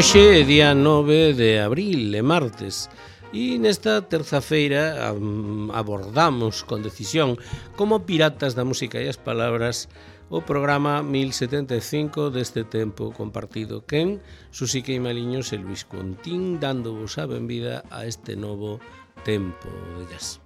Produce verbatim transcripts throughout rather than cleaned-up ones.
Hoxe é día nove de abril, é martes, e nesta terza-feira abordamos con decisión, como piratas da música e as palabras, o programa mil setenta e cinco deste tempo compartido quen, Susi Queimaliños e Luis Contín, dándovos a benvida a este novo tempo de jazz.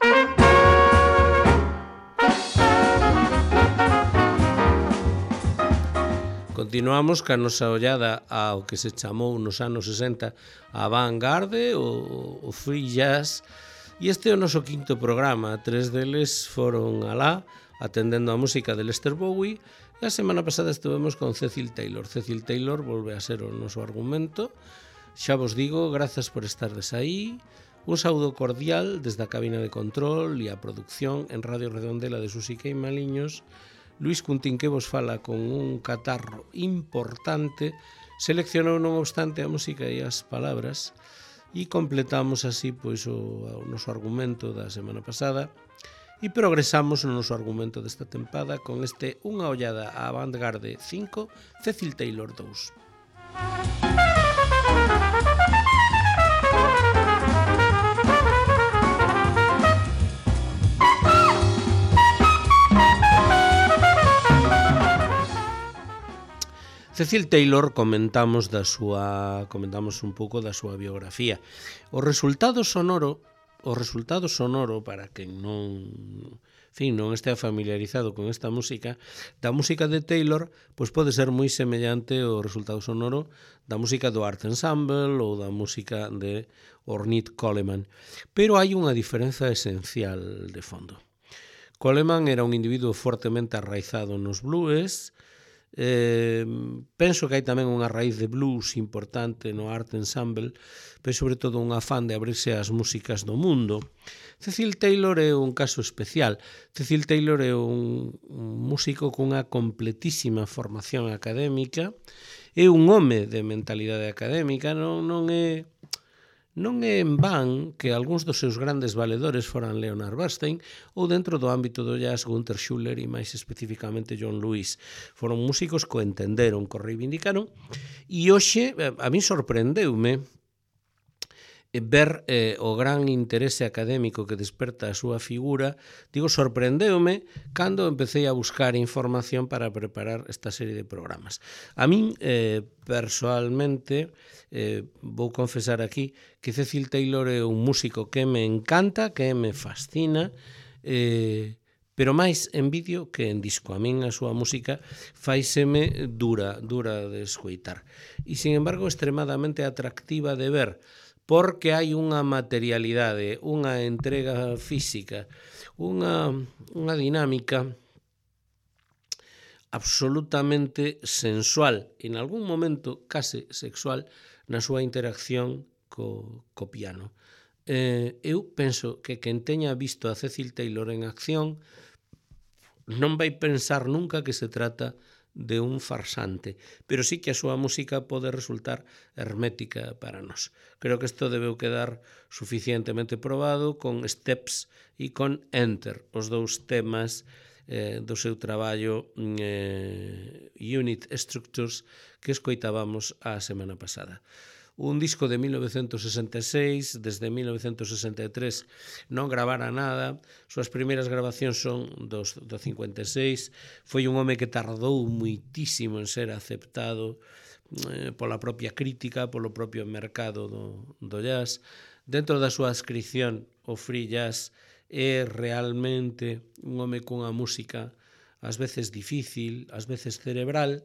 Continuamos ca nosa ollada ao que se chamou nos anos sesenta a vanguarde, o, o free jazz, e este é o noso quinto programa. Tres deles foron alá, atendendo a música de Lester Bowie, e a semana pasada estivemos con Cecil Taylor. Cecil Taylor volve a ser o noso argumento. Xa vos digo, grazas por estardes aí. Un saúdo cordial desde a cabina de control e a producción en Radio Redondela de Susi Queimaliños. Luis Contín, que vos fala con un catarro importante, seleccionou non obstante a música e as palabras e completamos así pois o, o noso argumento da semana pasada e progresamos no noso argumento desta tempada con este Unha ollada á vanguarde cinco, Cecil Taylor dous. Cecil Taylor comentamos da súa comentamos un pouco da súa biografía. O resultado sonoro, o resultado sonoro para quen non, en fin, non estea familiarizado con esta música, da música de Taylor, pois pode ser moi semellante ao resultado sonoro da música do Art Ensemble ou da música de Ornette Coleman. Pero hai unha diferenza esencial de fondo. Coleman era un individuo fortemente arraizado nos blues. Eh, penso que hai tamén unha raíz de blues importante no Art Ensemble, pero sobre todo un afán de abrirse ás músicas do mundo. Cecil Taylor é un caso especial. Cecil Taylor é un, un músico cunha completísima formación académica, é un home de mentalidade académica, non, non é Non é en van que algúns dos seus grandes valedores foran Leonard Bernstein ou dentro do ámbito do jazz Gunther Schuller e máis especificamente John Lewis. Foron músicos que o entenderon, que o reivindicaron, e hoxe a mí sorprendeume ver eh, o gran interese académico que desperta a súa figura. Digo, sorprendeume cando empecé a buscar información para preparar esta serie de programas. A min, eh, personalmente, eh, vou confesar aquí que Cecil Taylor é un músico que me encanta, que me fascina, eh, pero máis en vídeo que en disco. A min a súa música faiseme dura, dura de escoitar. E, sin embargo, extremadamente atractiva de ver, porque hai unha materialidade, unha entrega física, unha, unha dinámica absolutamente sensual, en algún momento case sexual, na súa interacción co, co piano. Eh, eu penso que quen teña visto a Cecil Taylor en acción non vai pensar nunca que se trata de un farsante, pero sí que a súa música pode resultar hermética para nós. Creo que isto debeu quedar suficientemente probado con Steps e con Enter, os dous temas eh, do seu traballo eh, Unit Structures que escoitábamos a semana pasada. Un disco de mil novecentos sesenta e seis, desde mil novecentos sesenta e tres non gravara nada, súas primeiras grabacións son dos, do cincuenta e seis, foi un home que tardou muitísimo en ser aceptado eh, pola propia crítica, polo propio mercado do, do jazz. Dentro da súa ascripción, o free jazz é realmente un home cunha música ás veces difícil, ás veces cerebral,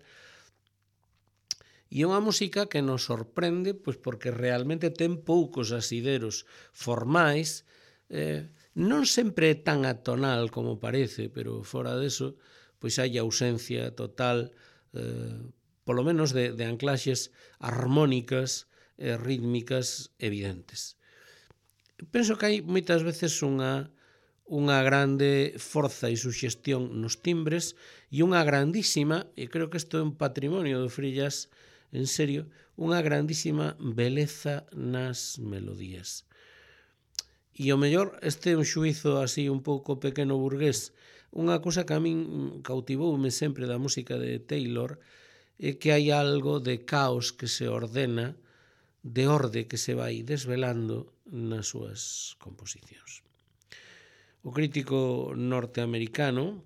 e é unha música que nos sorprende pois porque realmente ten poucos asideros formais, eh, non sempre é tan atonal como parece, pero fora deso pois hai ausencia total, eh, polo menos de, de anclaxes armónicas e rítmicas evidentes. Penso que hai moitas veces unha, unha grande forza e suxestión nos timbres e unha grandísima, e creo que isto é un patrimonio do free jazz, en serio, unha grandísima beleza nas melodías. E o mellor, este é un xuízo así un pouco pequeno burgués. Unha cousa que a min cautivoume sempre da música de Taylor e que hai algo de caos que se ordena, de orde que se vai desvelando nas súas composicións. O crítico norteamericano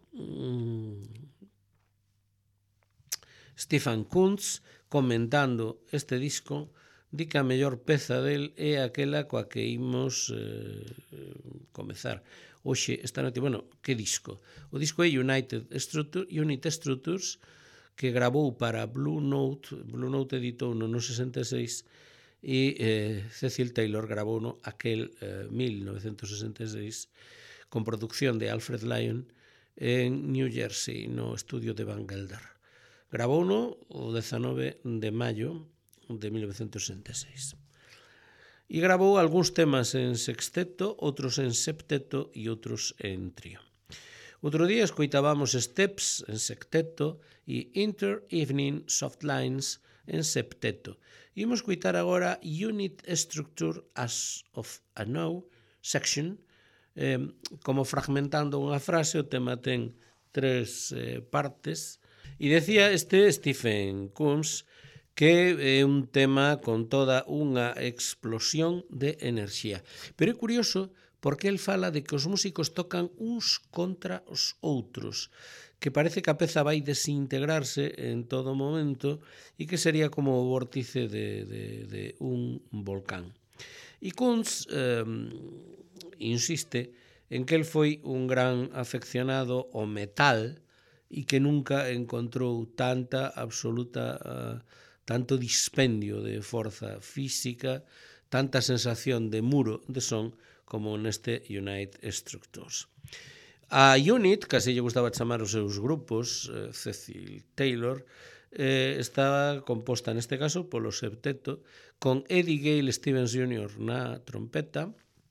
Stephen Kuntz, comentando este disco, di que a mellor peza del é aquela coa que imos eh, comezar hoxe, esta noite. Bueno, que disco? O disco é United Structure, Unit Structures, que grabou para Blue Note. Blue Note editou no sesenta e seis e eh, Cecil Taylor grabou no aquel eh, mil novecentos sesenta e seis con producción de Alfred Lion en New Jersey, no estudio de Van Gelder. Grabouno o dezanove de maio de mil novecentos sesenta e seis. E grabou algúns temas en sexteto, outros en septeto e outros en trío. Outro día escoitábamos Steps en sexteto e Inter-Evening Soft Lines en septeto. E imos escoitar agora Unit Structure as of a Now Section. Eh, como fragmentando unha frase, o tema ten tres eh, partes. E decía este Stephen Kuntz que é un tema con toda unha explosión de enerxía. Pero é curioso porque el fala de que os músicos tocan uns contra os outros, que parece que a peza vai desintegrarse en todo momento e que sería como o vórtice de, de, de un volcán. E Kuntz eh, insiste en que el foi un gran afeccionado ao metal e que nunca encontrou tanta absoluta, uh, tanto dispendio de forza física, tanta sensación de muro de son como neste Unit Structures. A Unit, que así lle gustaba chamar os seus grupos, eh, Cecil Taylor, eh, estaba composta neste caso polo septeto, con Eddie Gale Stevens júnior na trompeta,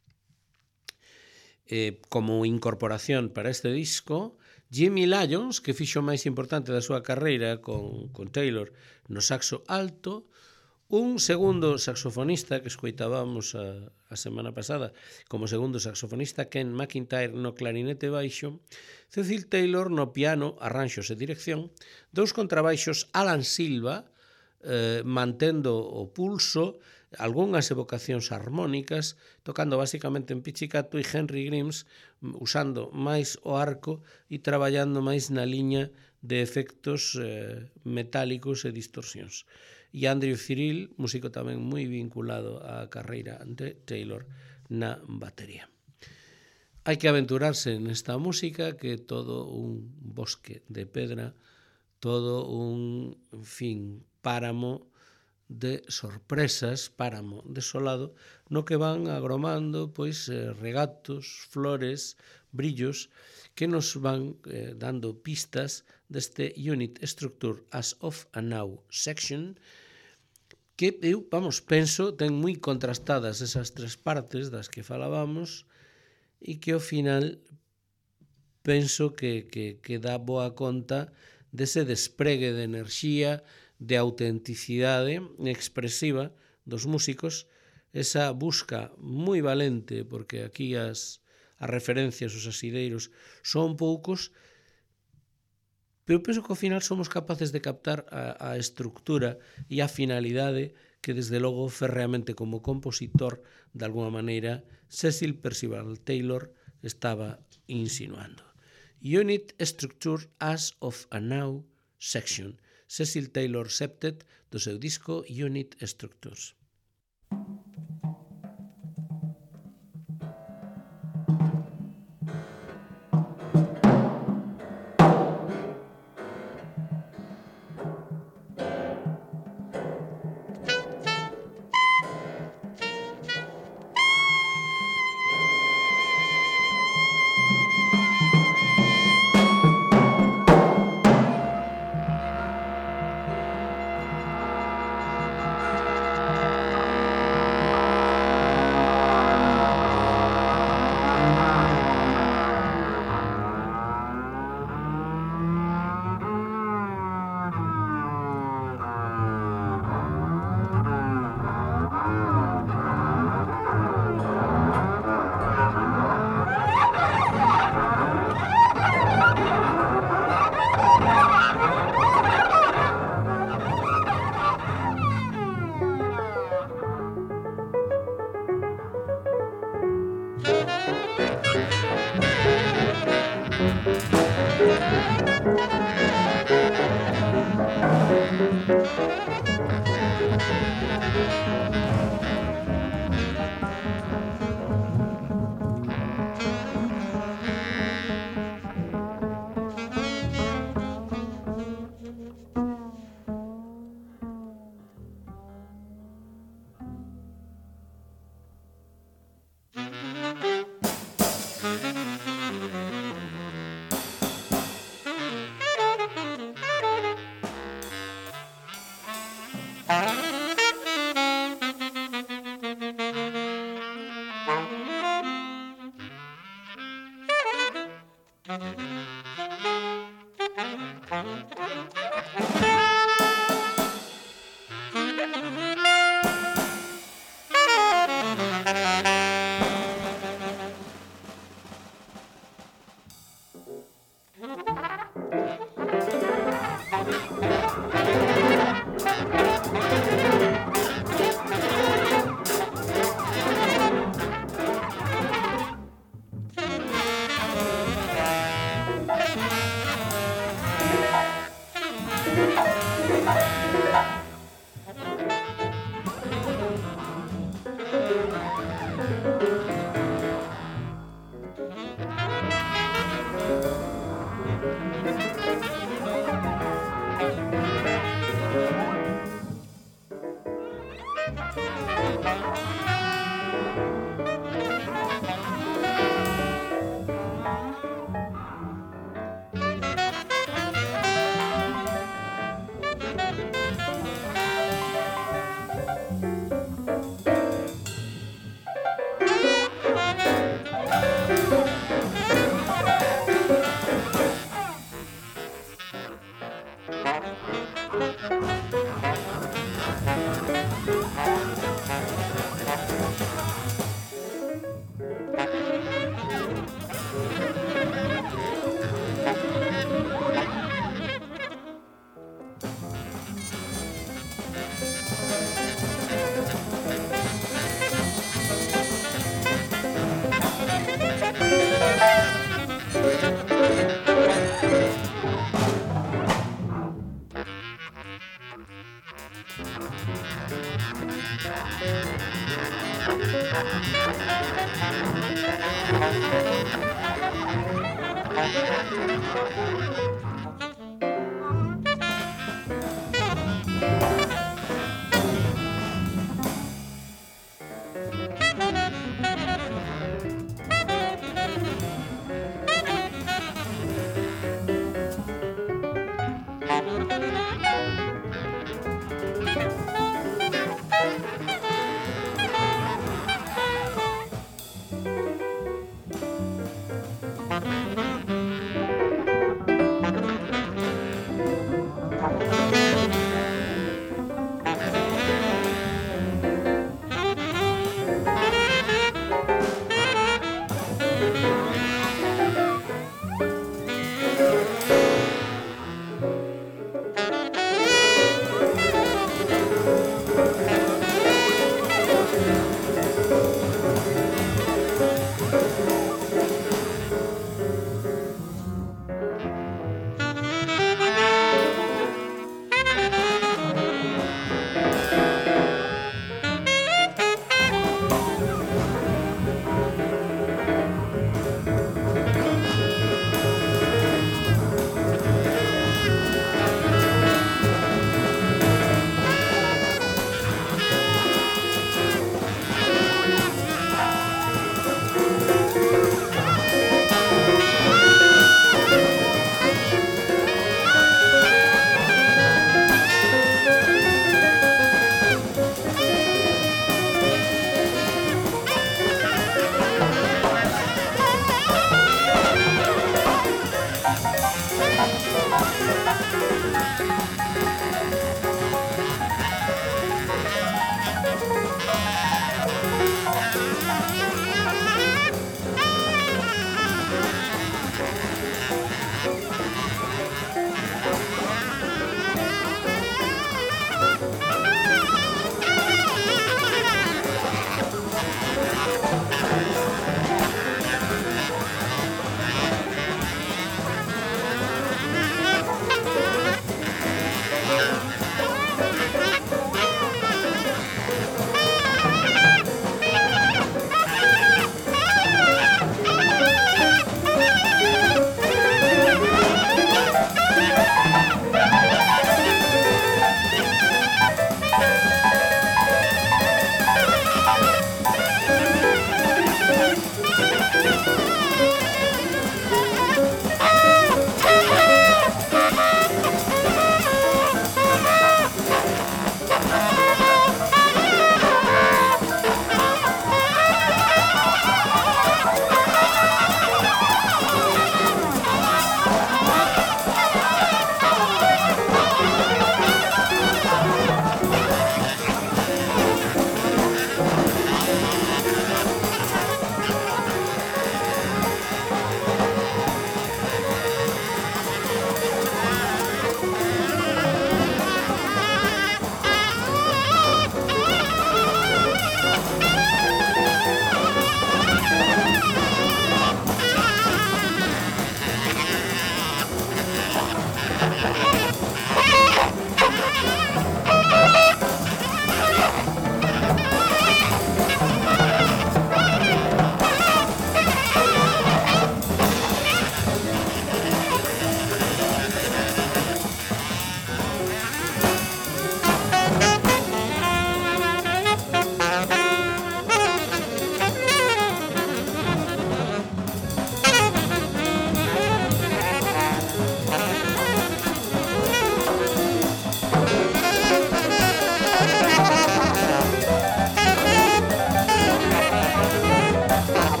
eh, como incorporación para este disco, Jimmy Lyons, que fixo o máis importante da súa carreira con, con Taylor no saxo alto, un segundo saxofonista que escoitábamos a, a semana pasada como segundo saxofonista, Ken McIntyre no clarinete baixo, Cecil Taylor no piano, arranxos e dirección, dous contrabaixos, Alan Silva eh, mantendo o pulso, algunhas evocacións armónicas, tocando basicamente en pizzicato, e Henry Grimes usando máis o arco e traballando máis na liña de efectos eh, metálicos e distorsións. E Andrew Cyril, músico tamén moi vinculado á carreira de Taylor na batería. Hai que aventurarse nesta música, que é todo un bosque de pedra, todo un, en fin, páramo de sorpresas, páramo desolado, no que van agromando pois regatos, flores, brillos, que nos van eh, dando pistas deste Unit Structure as of a Now Section, que eu, vamos, penso, ten moi contrastadas esas tres partes das que falábamos e que ao final penso que, que, que dá boa conta dese despregue de enerxía, de autenticidade expresiva dos músicos, esa busca moi valente, porque aquí as, as referencias, os asideiros son poucos, pero penso que ao final somos capaces de captar a, a estructura e a finalidade que desde logo ferreamente como compositor, de alguma maneira, Cecil Percival Taylor estaba insinuando. Unit Structure as of a Now Section, Cecil Taylor Septet, do seu disco Unit Structures.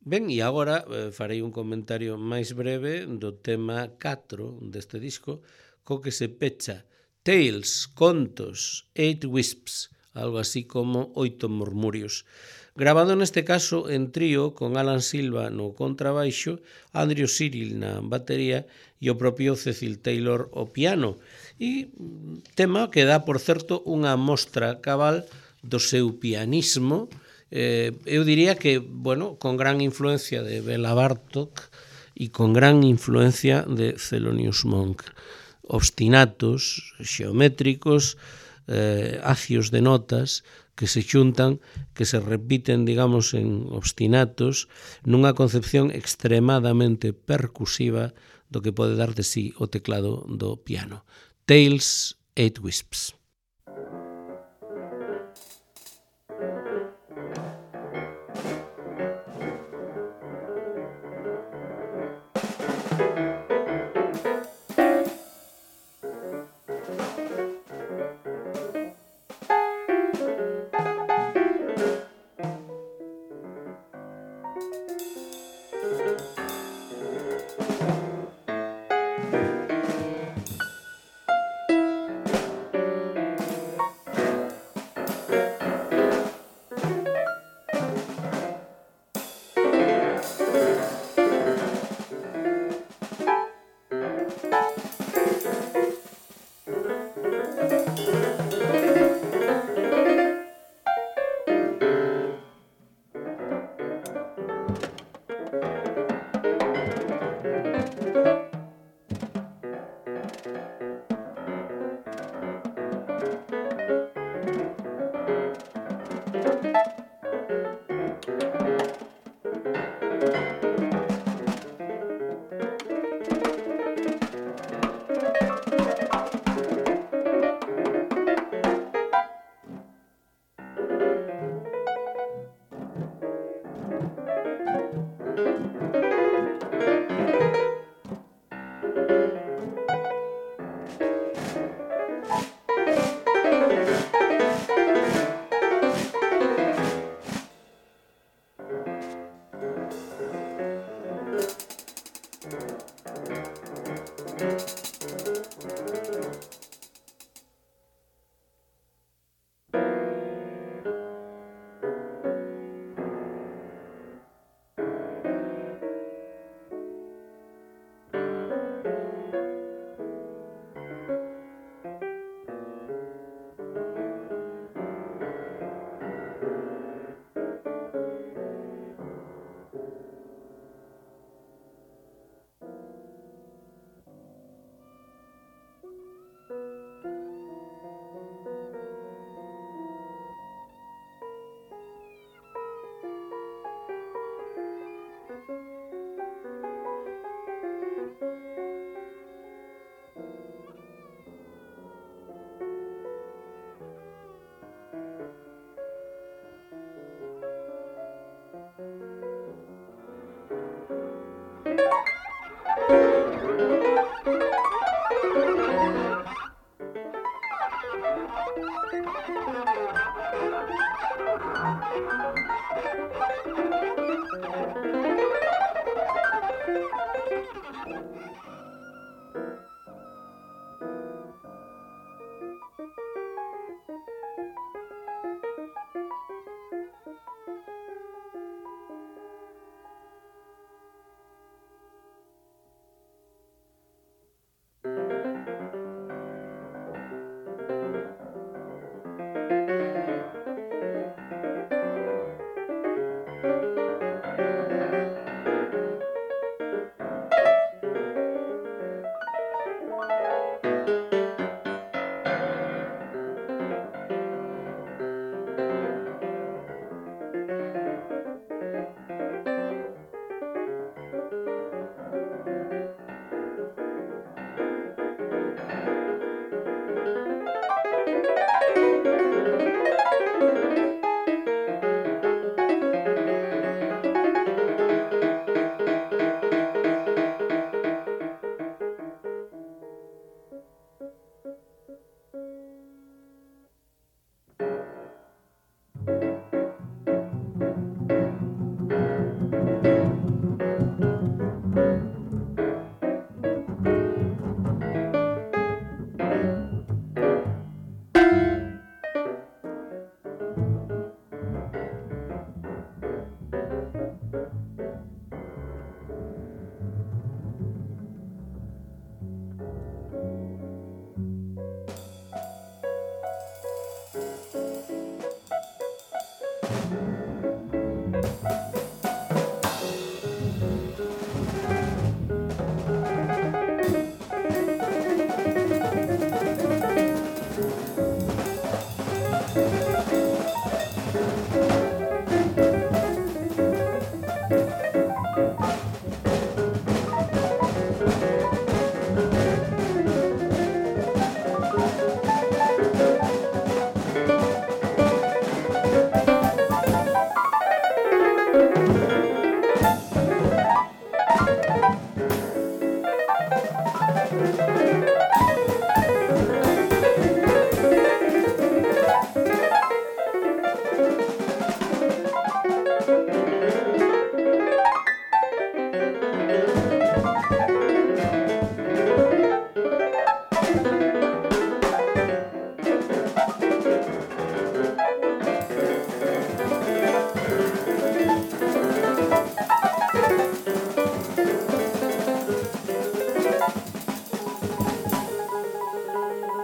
Ben, e agora eh, farei un comentario máis breve do tema catro deste disco, co que se pecha Tales, Contos, Eight Wisps, algo así como Oito Murmurios, grabado neste caso en trío con Alan Silva no contrabaixo, Andrew Cyril na batería e o propio Cecil Taylor ao piano, e tema que dá, por certo, unha mostra cabal do seu pianismo. Eh, eu diría que, bueno, con gran influencia de Bela Bartók e con gran influencia de Thelonious Monk. Obstinatos, xeométricos, eh, acios de notas que se xuntan, que se repiten, digamos, en obstinatos, nunha concepción extremadamente percusiva do que pode dar de sí o teclado do piano. Tales, Eight Wisps.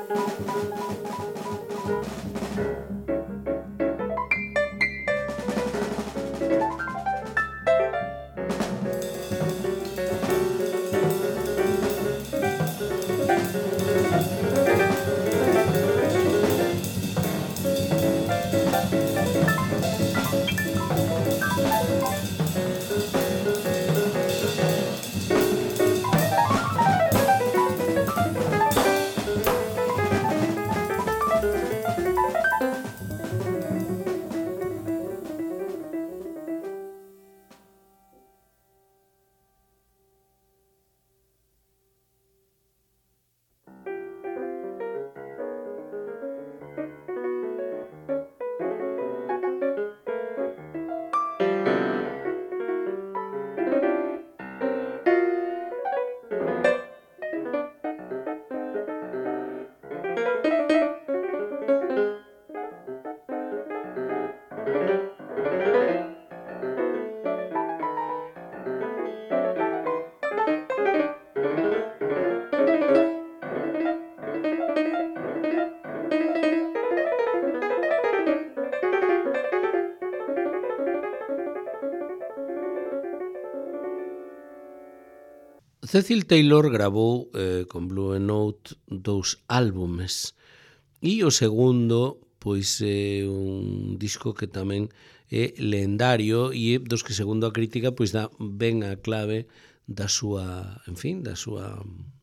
Cecil Taylor gravou eh, con Blue Note dous álbumes e o segundo pois é un disco que tamén é lendario e é dos que segundo a crítica pois dá ben a clave da súa, en fin, da súa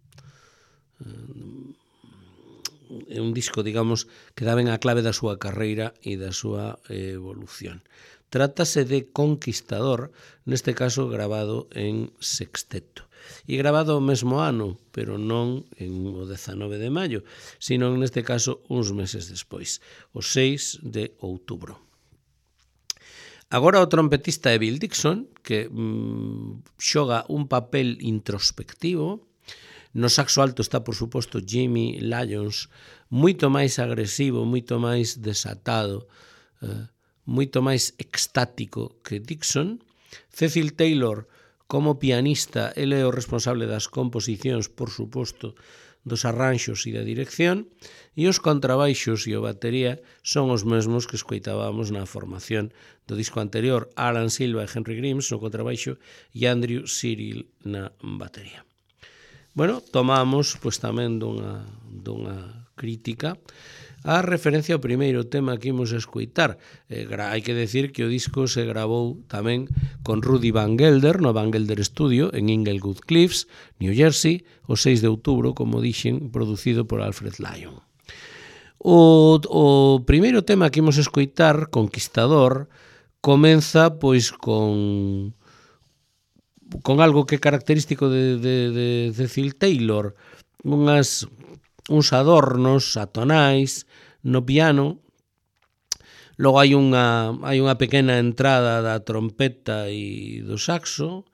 é un disco, digamos, que dá ben a clave da súa carreira e da súa evolución. Trátase de Conquistador, neste caso gravado en sexteto. E gravado o mesmo ano, pero non en o dezanove de maio, sino neste caso uns meses despois, o seis de outubro. Agora o trompetista é Bill Dixon, que mm, xoga un papel introspectivo. No saxo alto está, por suposto, Jimmy Lyons, moito máis agresivo, moito máis desatado, eh, moito máis extático que Dixon. Cecil Taylor, como pianista, ele é o responsable das composicións, por suposto, dos arranxos e da dirección, e os contrabaixos e a batería son os mesmos que escoitábamos na formación do disco anterior, Alan Silva e Henry Grimes no contrabaixo e Andrew Cyril na batería. Bueno, tomamos pois tamén dunha, dunha crítica a referencia ao primeiro tema que imos escoitar. Eh, hai que decir que o disco se gravou tamén con Rudy Van Gelder no Van Gelder Studio en Inglewood Cliffs, New Jersey, o seis de outubro, como dixen, producido por Alfred Lyon. O, o primeiro tema que imos escoitar, Conquistador, comeza pois con con algo que é característico de, de, de Cecil Taylor, unhas uns adornos atonais no piano. Logo hai unha, hai unha pequena entrada da trompeta e do saxo,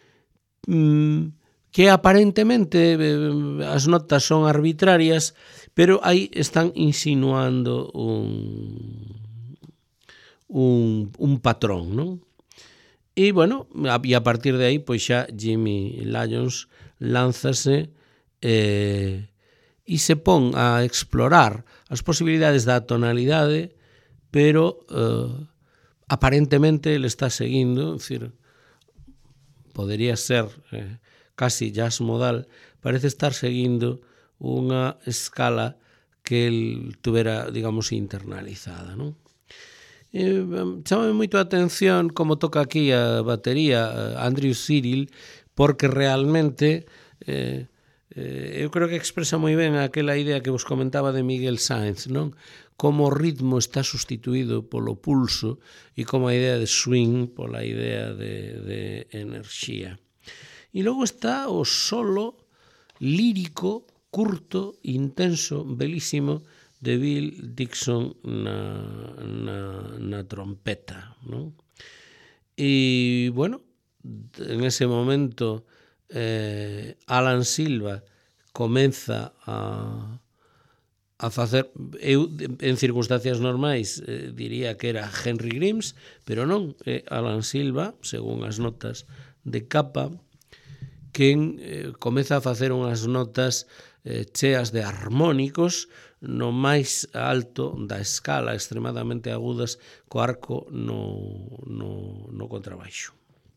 que aparentemente as notas son arbitrarias, pero aí están insinuando un, un, un patrón, non? E, bueno, e a partir de aí, pois xa Jimmy Lyons lánzase eh, e se pon a explorar as posibilidades da tonalidade, pero eh, aparentemente ele está seguindo, decir, podería ser eh, casi jazz modal, parece estar seguindo unha escala que el tuvera, digamos, internalizada, non? Eh, chamame moito a atención como toca aquí a batería Andrew Cyril, porque realmente eh, Eh, eu creo que expresa moi ben aquela idea que vos comentaba de Miguel Sáenz, non? Como o ritmo está sustituído polo pulso e como a idea de swing pola idea de, de enerxía. E logo está o solo lírico, curto, intenso, belísimo de Bill Dixon na, na, na trompeta, non? E, bueno, en ese momento Eh, Alan Silva comeza a, a facer, eu en circunstancias normais eh, diría que era Henry Grimes, pero non, é Alan Silva, según as notas de capa, quen eh, comeza a facer unhas notas eh, cheas de armónicos no máis alto da escala, extremadamente agudas, co arco no, no, no contrabaixo.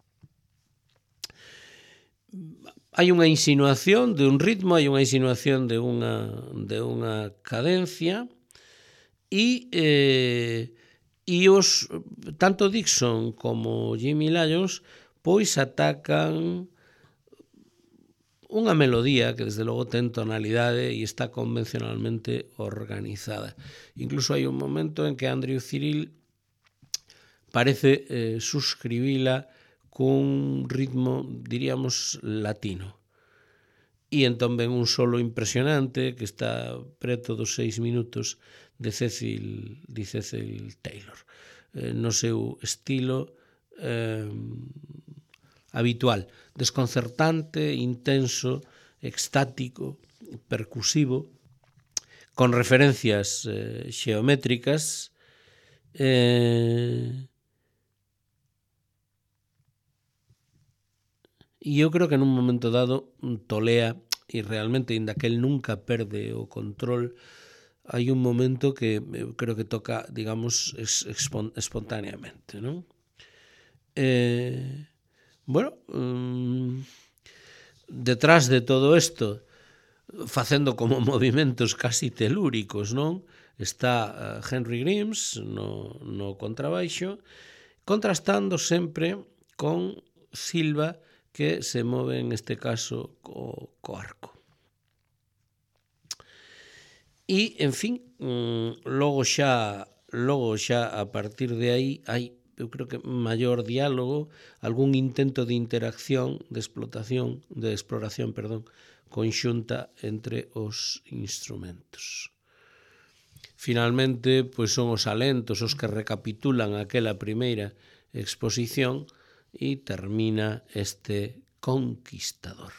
Hai unha insinuación de un ritmo, hai unha insinuación de unha, de unha cadencia, e, eh, e os, tanto Dixon como Jimmy Lyons pois atacan unha melodía que desde logo ten tonalidade e está convencionalmente organizada. Incluso hai un momento en que Andrew Cyrille parece eh, suscribila cun ritmo, diríamos, latino. E entón ven un solo impresionante que está preto dos seis minutos de Cecil, de Cecil Taylor, eh, no seu estilo eh, habitual, desconcertante, intenso, extático, percusivo, con referencias eh, xeométricas, eh, e eu creo que nun momento dado tolea, e realmente, inda que el nunca perde o control, hai un momento que eu creo que toca, digamos, espontaneamente, non? Eh, bueno, um, detrás de todo isto, facendo como movimentos casi telúricos, non? Está uh, Henry Grimes no, no contrabaixo, contrastando sempre con Silva, que se move en este caso co, co arco. E, en fin, logo xa, logo xa a partir de aí hai, eu creo que maior diálogo, algún intento de interacción, de explotación, de exploración, perdón, conxunta entre os instrumentos. Finalmente, pois son os alentos os que recapitulan aquela primeira exposición, e termina este Conquistador.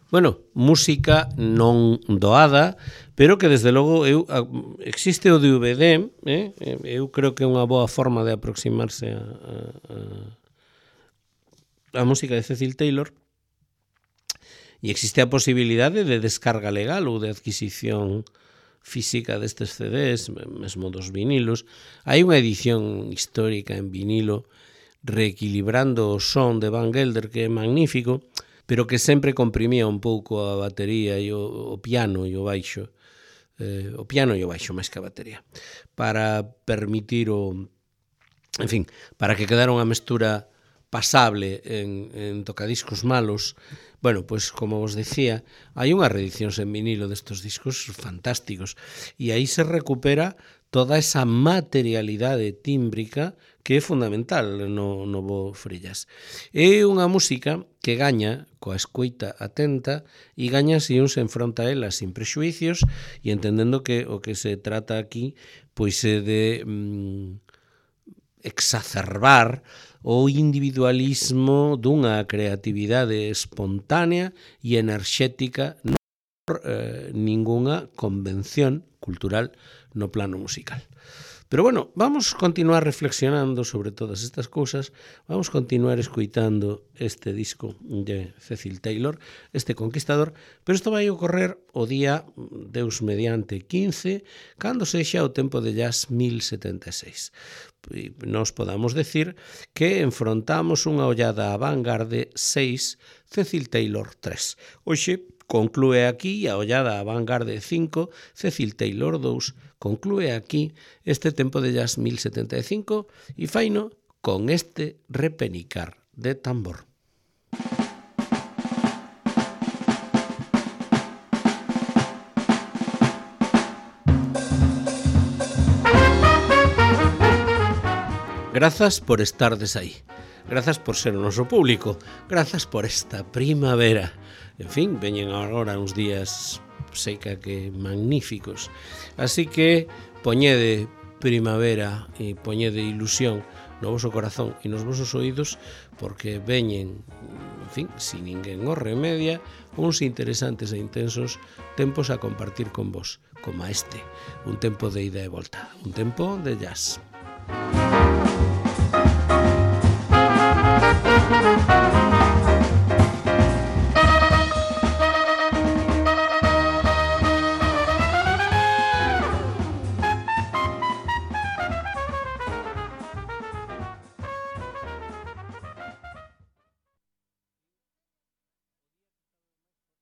bueno, música non doada, pero que desde logo eu, existe o D V D, eh? Eu creo que é unha boa forma de aproximarse a, a, a música de Cecil Taylor, e existe a posibilidade de descarga legal ou de adquisición física destes C Ds, mesmo dos vinilos. Hai unha edición histórica en vinilo reequilibrando o son de Van Gelder que é magnífico, pero que sempre comprimía un pouco a batería e o, o piano e o baixo, eh, o piano e o baixo máis que a batería, para permitir o, en fin, para que quedara unha mestura pasable en, en tocadiscos malos. Bueno, pois, como vos decía, hai unhas reedicións en vinilo destos discos fantásticos, e aí se recupera toda esa materialidade tímbrica que é fundamental no novo Frellas. É unha música que gaña coa escoita atenta e gaña se un se enfronta a ela sin prexuicios e entendendo que o que se trata aquí pois é de mm, exacerbar o individualismo dunha creatividade espontánea e enerxética non por eh, ningunha convención cultural no plano musical. Pero bueno, vamos continuar reflexionando sobre todas estas cousas, vamos continuar escoitando este disco de Cecil Taylor, este Conquistador, pero isto vai ocorrer o día, Deus mediante, quince, cando sexa o tempo de jazz mil setenta e seis. E nos podamos decir que enfrontamos unha ollada a Vanguarde seis, Cecil Taylor tres. Hoxe conclúe aquí a ollada a Vanguarde cinco, Cecil Taylor dous, conclúe aquí este tempo de jazz mil setenta e cinco e faino con este repenicar de tambor. Grazas por estardes aí. Grazas por ser o noso público. Grazas por esta primavera. En fin, veñen agora uns días seica que magníficos. Así que poñede primavera e poñede ilusión no voso corazón e nos vosos oídos, porque veñen, en fin, sin ninguén o remedia, uns interesantes e intensos tempos a compartir con vos, como este, un tempo de ida e volta, un tempo de jazz. Thank you.